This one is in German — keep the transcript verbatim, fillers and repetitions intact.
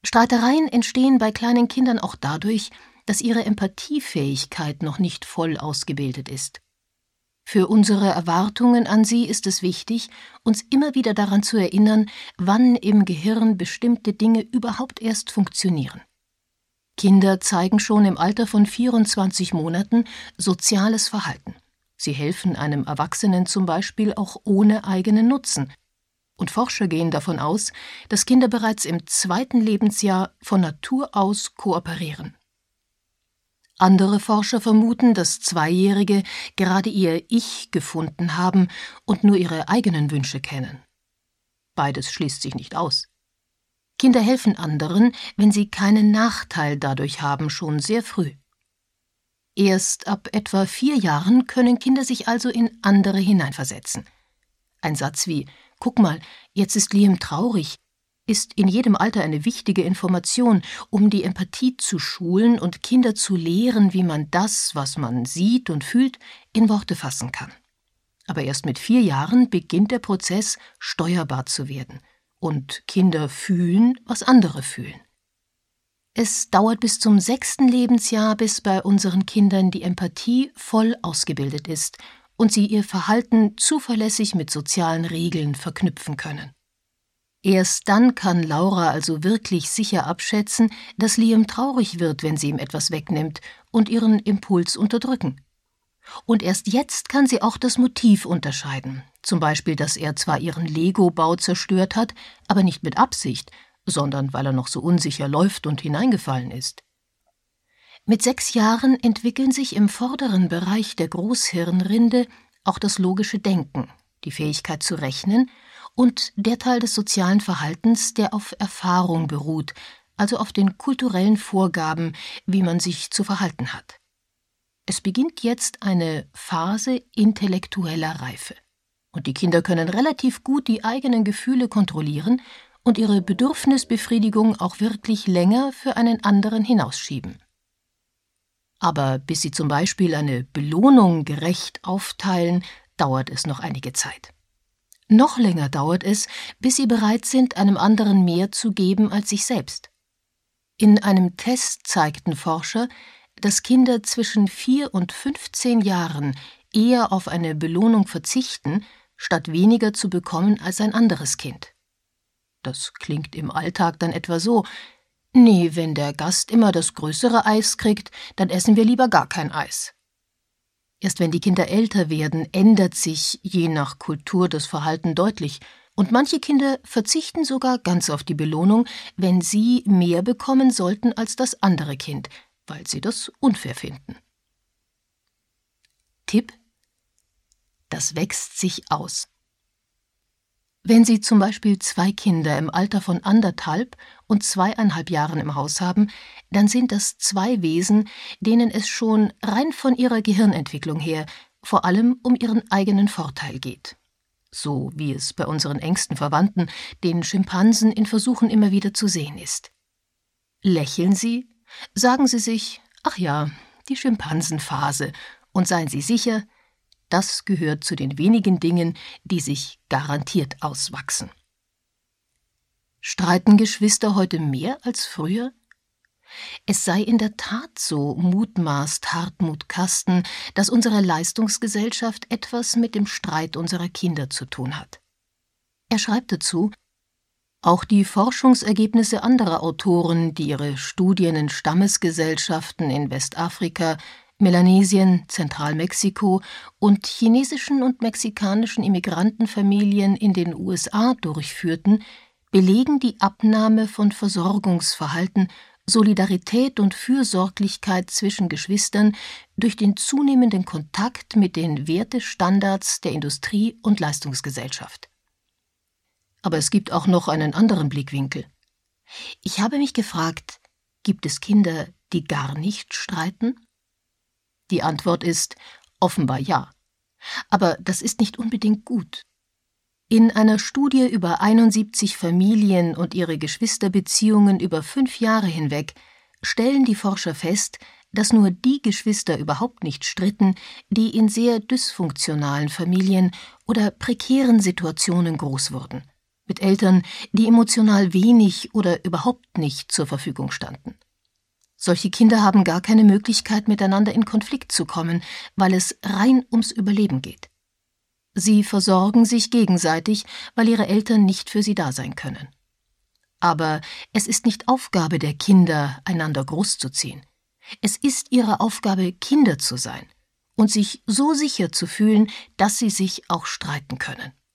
Streitereien entstehen bei kleinen Kindern auch dadurch, dass ihre Empathiefähigkeit noch nicht voll ausgebildet ist. Für unsere Erwartungen an sie ist es wichtig, uns immer wieder daran zu erinnern, wann im Gehirn bestimmte Dinge überhaupt erst funktionieren. Kinder zeigen schon im Alter von vierundzwanzig Monaten soziales Verhalten. Sie helfen einem Erwachsenen zum Beispiel auch ohne eigenen Nutzen. Und Forscher gehen davon aus, dass Kinder bereits im zweiten Lebensjahr von Natur aus kooperieren. Andere Forscher vermuten, dass Zweijährige gerade ihr Ich gefunden haben und nur ihre eigenen Wünsche kennen. Beides schließt sich nicht aus. Kinder helfen anderen, wenn sie keinen Nachteil dadurch haben, schon sehr früh. Erst ab etwa vier Jahren können Kinder sich also in andere hineinversetzen. Ein Satz wie »Guck mal, jetzt ist Liam traurig« ist in jedem Alter eine wichtige Information, um die Empathie zu schulen und Kinder zu lehren, wie man das, was man sieht und fühlt, in Worte fassen kann. Aber erst mit vier Jahren beginnt der Prozess, steuerbar zu werden. Und Kinder fühlen, was andere fühlen. Es dauert bis zum sechsten Lebensjahr, bis bei unseren Kindern die Empathie voll ausgebildet ist und sie ihr Verhalten zuverlässig mit sozialen Regeln verknüpfen können. Erst dann kann Laura also wirklich sicher abschätzen, dass Liam traurig wird, wenn sie ihm etwas wegnimmt, und ihren Impuls unterdrücken. Und erst jetzt kann sie auch das Motiv unterscheiden, zum Beispiel, dass er zwar ihren Lego-Bau zerstört hat, aber nicht mit Absicht, sondern weil er noch so unsicher läuft und hineingefallen ist. Mit sechs Jahren entwickeln sich im vorderen Bereich der Großhirnrinde auch das logische Denken, die Fähigkeit zu rechnen und der Teil des sozialen Verhaltens, der auf Erfahrung beruht, also auf den kulturellen Vorgaben, wie man sich zu verhalten hat. Es beginnt jetzt eine Phase intellektueller Reife. Und die Kinder können relativ gut die eigenen Gefühle kontrollieren und ihre Bedürfnisbefriedigung auch wirklich länger für einen anderen hinausschieben. Aber bis sie zum Beispiel eine Belohnung gerecht aufteilen, dauert es noch einige Zeit. Noch länger dauert es, bis sie bereit sind, einem anderen mehr zu geben als sich selbst. In einem Test zeigten Forscher, dass Kinder zwischen vier und fünfzehn Jahren eher auf eine Belohnung verzichten, statt weniger zu bekommen als ein anderes Kind. Das klingt im Alltag dann etwa so: Nee, wenn der Gast immer das größere Eis kriegt, dann essen wir lieber gar kein Eis. Erst wenn die Kinder älter werden, ändert sich je nach Kultur das Verhalten deutlich, und manche Kinder verzichten sogar ganz auf die Belohnung, wenn sie mehr bekommen sollten als das andere Kind, weil sie das unfair finden. Tipp: Das wächst sich aus. Wenn Sie zum Beispiel zwei Kinder im Alter von anderthalb und zweieinhalb Jahren im Haus haben, dann sind das zwei Wesen, denen es schon rein von ihrer Gehirnentwicklung her vor allem um ihren eigenen Vorteil geht. So wie es bei unseren engsten Verwandten, den Schimpansen, in Versuchen immer wieder zu sehen ist. Lächeln Sie, sagen Sie sich, ach ja, die Schimpansenphase, und seien Sie sicher, das gehört zu den wenigen Dingen, die sich garantiert auswachsen. Streiten Geschwister heute mehr als früher? Es sei in der Tat so, mutmaßt Hartmut Kasten, dass unsere Leistungsgesellschaft etwas mit dem Streit unserer Kinder zu tun hat. Er schreibt dazu: Auch die Forschungsergebnisse anderer Autoren, die ihre Studien in Stammesgesellschaften in Westafrika, Melanesien, Zentralmexiko und chinesischen und mexikanischen Immigrantenfamilien in den U S A durchführten, belegen die Abnahme von Versorgungsverhalten, Solidarität und Fürsorglichkeit zwischen Geschwistern durch den zunehmenden Kontakt mit den Wertestandards der Industrie- und Leistungsgesellschaft. Aber es gibt auch noch einen anderen Blickwinkel. Ich habe mich gefragt, gibt es Kinder, die gar nicht streiten? Die Antwort ist offenbar ja. Aber das ist nicht unbedingt gut. In einer Studie über einundsiebzig Familien und ihre Geschwisterbeziehungen über fünf Jahre hinweg stellen die Forscher fest, dass nur die Geschwister überhaupt nicht stritten, die in sehr dysfunktionalen Familien oder prekären Situationen groß wurden. mit Eltern, die emotional wenig oder überhaupt nicht zur Verfügung standen. Solche Kinder haben gar keine Möglichkeit, miteinander in Konflikt zu kommen, weil es rein ums Überleben geht. Sie versorgen sich gegenseitig, weil ihre Eltern nicht für sie da sein können. Aber es ist nicht Aufgabe der Kinder, einander großzuziehen. Es ist ihre Aufgabe, Kinder zu sein und sich so sicher zu fühlen, dass sie sich auch streiten können.